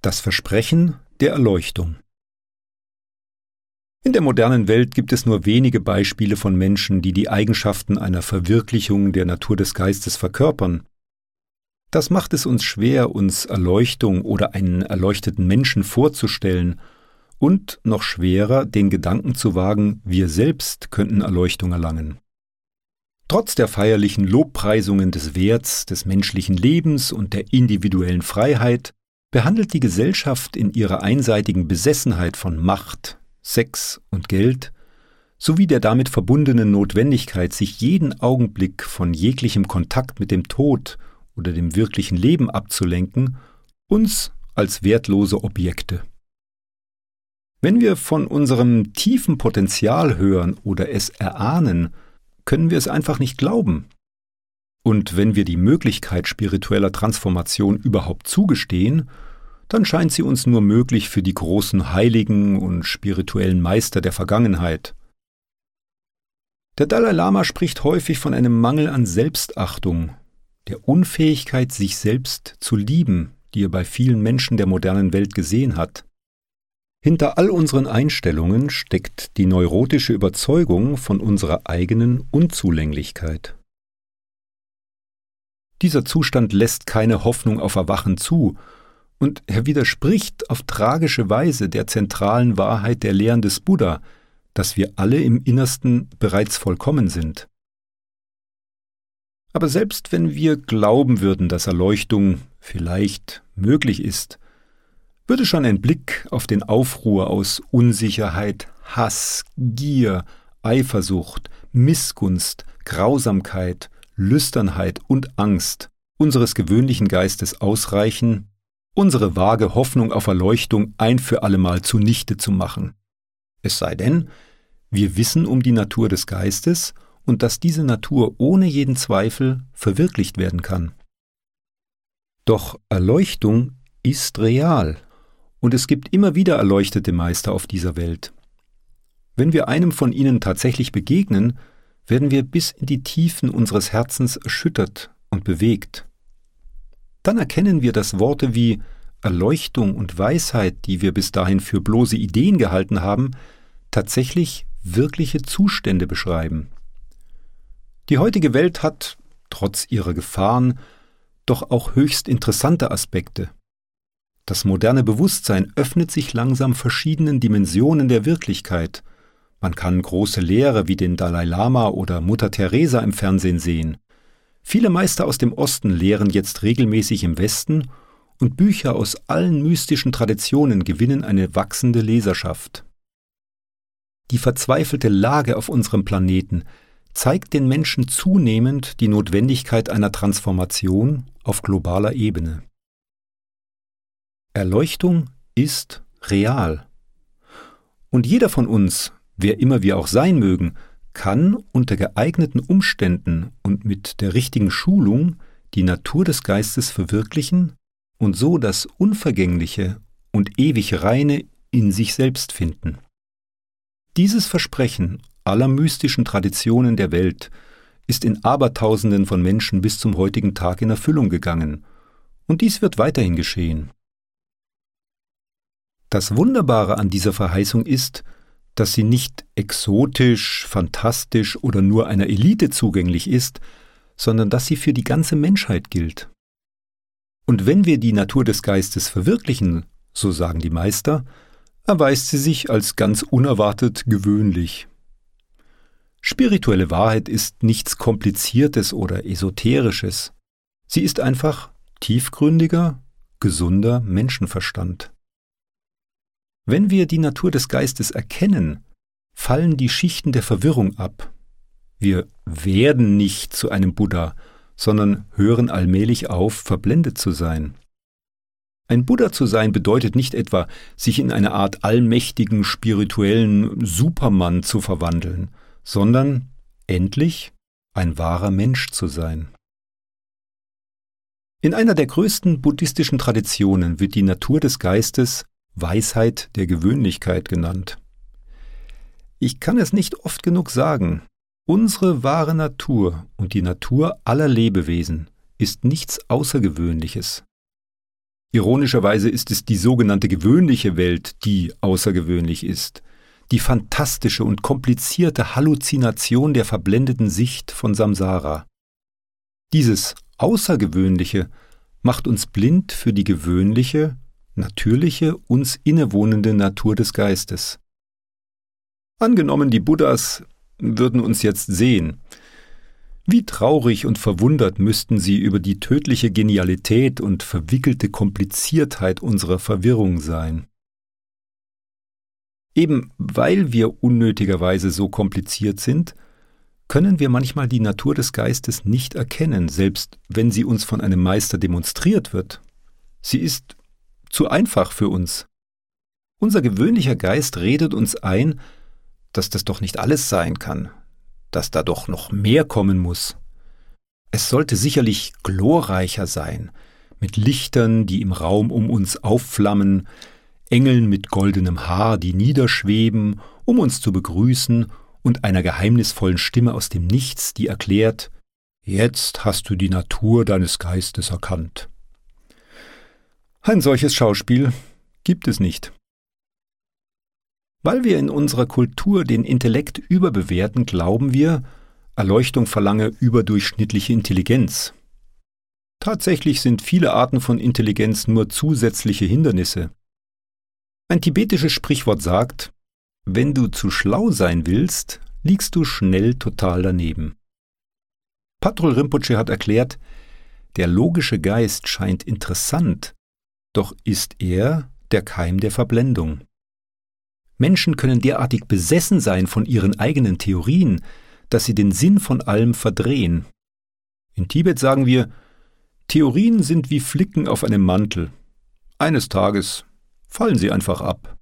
Das Versprechen der Erleuchtung. In der modernen Welt gibt es nur wenige Beispiele von Menschen, die die Eigenschaften einer Verwirklichung der Natur des Geistes verkörpern. Das macht es uns schwer, uns Erleuchtung oder einen erleuchteten Menschen vorzustellen und noch schwerer, den Gedanken zu wagen, wir selbst könnten Erleuchtung erlangen. Trotz der feierlichen Lobpreisungen des Werts des menschlichen Lebens und der individuellen Freiheit behandelt die Gesellschaft in ihrer einseitigen Besessenheit von Macht, Sex und Geld sowie der damit verbundenen Notwendigkeit, sich jeden Augenblick von jeglichem Kontakt mit dem Tod oder dem wirklichen Leben abzulenken, uns als wertlose Objekte. Wenn wir von unserem tiefen Potenzial hören oder es erahnen, können wir es einfach nicht glauben. Und wenn wir die Möglichkeit spiritueller Transformation überhaupt zugestehen, dann scheint sie uns nur möglich für die großen Heiligen und spirituellen Meister der Vergangenheit. Der Dalai Lama spricht häufig von einem Mangel an Selbstachtung, der Unfähigkeit, sich selbst zu lieben, die er bei vielen Menschen der modernen Welt gesehen hat. Hinter all unseren Einstellungen steckt die neurotische Überzeugung von unserer eigenen Unzulänglichkeit. Dieser Zustand lässt keine Hoffnung auf Erwachen zu, und er widerspricht auf tragische Weise der zentralen Wahrheit der Lehren des Buddha, dass wir alle im Innersten bereits vollkommen sind. Aber selbst wenn wir glauben würden, dass Erleuchtung vielleicht möglich ist, würde schon ein Blick auf den Aufruhr aus Unsicherheit, Hass, Gier, Eifersucht, Missgunst, Grausamkeit, Lüsternheit und Angst unseres gewöhnlichen Geistes ausreichen, unsere vage Hoffnung auf Erleuchtung ein für allemal zunichte zu machen. Es sei denn, wir wissen um die Natur des Geistes und dass diese Natur ohne jeden Zweifel verwirklicht werden kann. Doch Erleuchtung ist real. Und es gibt immer wieder erleuchtete Meister auf dieser Welt. Wenn wir einem von ihnen tatsächlich begegnen, werden wir bis in die Tiefen unseres Herzens erschüttert und bewegt. Dann erkennen wir, dass Worte wie Erleuchtung und Weisheit, die wir bis dahin für bloße Ideen gehalten haben, tatsächlich wirkliche Zustände beschreiben. Die heutige Welt hat, trotz ihrer Gefahren, doch auch höchst interessante Aspekte. Das moderne Bewusstsein öffnet sich langsam verschiedenen Dimensionen der Wirklichkeit. Man kann große Lehrer wie den Dalai Lama oder Mutter Teresa im Fernsehen sehen. Viele Meister aus dem Osten lehren jetzt regelmäßig im Westen und Bücher aus allen mystischen Traditionen gewinnen eine wachsende Leserschaft. Die verzweifelte Lage auf unserem Planeten zeigt den Menschen zunehmend die Notwendigkeit einer Transformation auf globaler Ebene. Erleuchtung ist real. Und jeder von uns, wer immer wir auch sein mögen, kann unter geeigneten Umständen und mit der richtigen Schulung die Natur des Geistes verwirklichen und so das Unvergängliche und ewig Reine in sich selbst finden. Dieses Versprechen aller mystischen Traditionen der Welt ist in Abertausenden von Menschen bis zum heutigen Tag in Erfüllung gegangen, und dies wird weiterhin geschehen. Das Wunderbare an dieser Verheißung ist, dass sie nicht exotisch, fantastisch oder nur einer Elite zugänglich ist, sondern dass sie für die ganze Menschheit gilt. Und wenn wir die Natur des Geistes verwirklichen, so sagen die Meister, erweist sie sich als ganz unerwartet gewöhnlich. Spirituelle Wahrheit ist nichts Kompliziertes oder Esoterisches. Sie ist einfach tiefgründiger, gesunder Menschenverstand. Wenn wir die Natur des Geistes erkennen, fallen die Schichten der Verwirrung ab. Wir werden nicht zu einem Buddha, sondern hören allmählich auf, verblendet zu sein. Ein Buddha zu sein bedeutet nicht etwa, sich in eine Art allmächtigen, spirituellen Supermann zu verwandeln, sondern endlich ein wahrer Mensch zu sein. In einer der größten buddhistischen Traditionen wird die Natur des Geistes Weisheit der Gewöhnlichkeit genannt. Ich kann es nicht oft genug sagen, unsere wahre Natur und die Natur aller Lebewesen ist nichts Außergewöhnliches. Ironischerweise ist es die sogenannte gewöhnliche Welt, die außergewöhnlich ist. Die fantastische und komplizierte Halluzination der verblendeten Sicht von Samsara. Dieses Außergewöhnliche macht uns blind für die gewöhnliche, natürliche, uns innewohnende Natur des Geistes. Angenommen, die Buddhas würden uns jetzt sehen. Wie traurig und verwundert müssten sie über die tödliche Genialität und verwickelte Kompliziertheit unserer Verwirrung sein. Eben weil wir unnötigerweise so kompliziert sind, können wir manchmal die Natur des Geistes nicht erkennen, selbst wenn sie uns von einem Meister demonstriert wird. Sie ist zu einfach für uns. Unser gewöhnlicher Geist redet uns ein, dass das doch nicht alles sein kann, dass da doch noch mehr kommen muss. Es sollte sicherlich glorreicher sein, mit Lichtern, die im Raum um uns aufflammen, Engeln mit goldenem Haar, die niederschweben, um uns zu begrüßen, und einer geheimnisvollen Stimme aus dem Nichts, die erklärt: Jetzt hast du die Natur deines Geistes erkannt. Ein solches Schauspiel gibt es nicht. Weil wir in unserer Kultur den Intellekt überbewerten, glauben wir, Erleuchtung verlange überdurchschnittliche Intelligenz. Tatsächlich sind viele Arten von Intelligenz nur zusätzliche Hindernisse. Ein tibetisches Sprichwort sagt: Wenn du zu schlau sein willst, liegst du schnell total daneben. Patrul Rinpoche hat erklärt, der logische Geist scheint interessant, doch ist er der Keim der Verblendung. Menschen können derartig besessen sein von ihren eigenen Theorien, dass sie den Sinn von allem verdrehen. In Tibet sagen wir, Theorien sind wie Flicken auf einem Mantel. Eines Tages fallen sie einfach ab.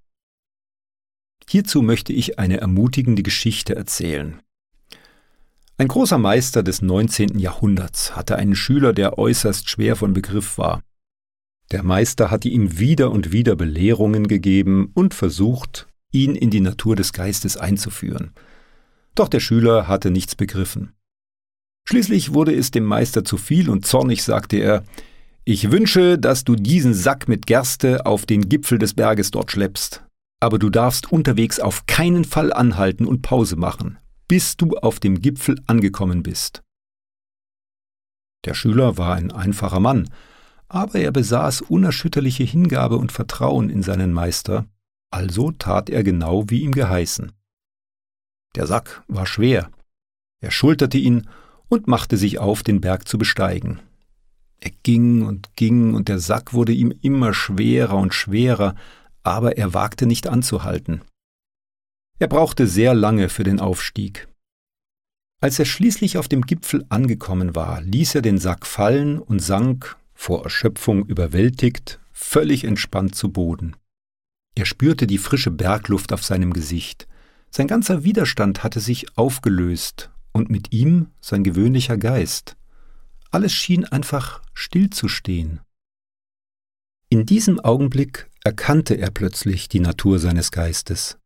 Hierzu möchte ich eine ermutigende Geschichte erzählen. Ein großer Meister des 19. Jahrhunderts hatte einen Schüler, der äußerst schwer von Begriff war. Der Meister hatte ihm wieder und wieder Belehrungen gegeben und versucht, ihn in die Natur des Geistes einzuführen. Doch der Schüler hatte nichts begriffen. Schließlich wurde es dem Meister zu viel und zornig sagte er: Ich wünsche, dass du diesen Sack mit Gerste auf den Gipfel des Berges dort schleppst. Aber du darfst unterwegs auf keinen Fall anhalten und Pause machen, bis du auf dem Gipfel angekommen bist. Der Schüler war ein einfacher Mann, aber er besaß unerschütterliche Hingabe und Vertrauen in seinen Meister, also tat er genau wie ihm geheißen. Der Sack war schwer. Er schulterte ihn und machte sich auf, den Berg zu besteigen. Er ging und der Sack wurde ihm immer schwerer und schwerer, aber er wagte nicht anzuhalten. Er brauchte sehr lange für den Aufstieg. Als er schließlich auf dem Gipfel angekommen war, ließ er den Sack fallen und sank, vor Erschöpfung überwältigt, völlig entspannt zu Boden. Er spürte die frische Bergluft auf seinem Gesicht. Sein ganzer Widerstand hatte sich aufgelöst und mit ihm sein gewöhnlicher Geist. Alles schien einfach stillzustehen. In diesem Augenblick erkannte er plötzlich die Natur seines Geistes.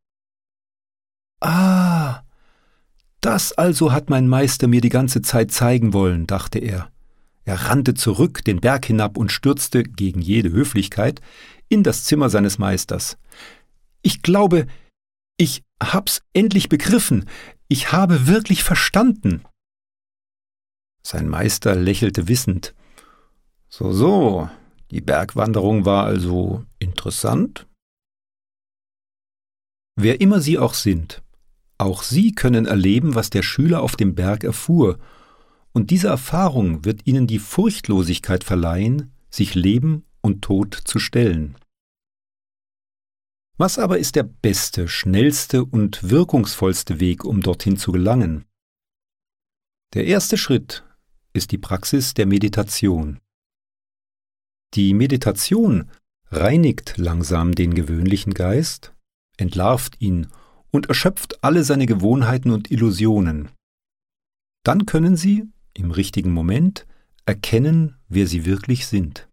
»Ah, das also hat mein Meister mir die ganze Zeit zeigen wollen«, dachte er. Er rannte zurück den Berg hinab und stürzte, gegen jede Höflichkeit, in das Zimmer seines Meisters. »Ich glaube, ich hab's endlich begriffen. Ich habe wirklich verstanden.« Sein Meister lächelte wissend. So, die Bergwanderung war also interessant? Wer immer Sie auch sind, auch Sie können erleben, was der Schüler auf dem Berg erfuhr, und diese Erfahrung wird Ihnen die Furchtlosigkeit verleihen, sich Leben und Tod zu stellen. Was aber ist der beste, schnellste und wirkungsvollste Weg, um dorthin zu gelangen? Der erste Schritt ist die Praxis der Meditation. Die Meditation reinigt langsam den gewöhnlichen Geist, entlarvt ihn und erschöpft alle seine Gewohnheiten und Illusionen. Dann können Sie, im richtigen Moment, erkennen, wer Sie wirklich sind.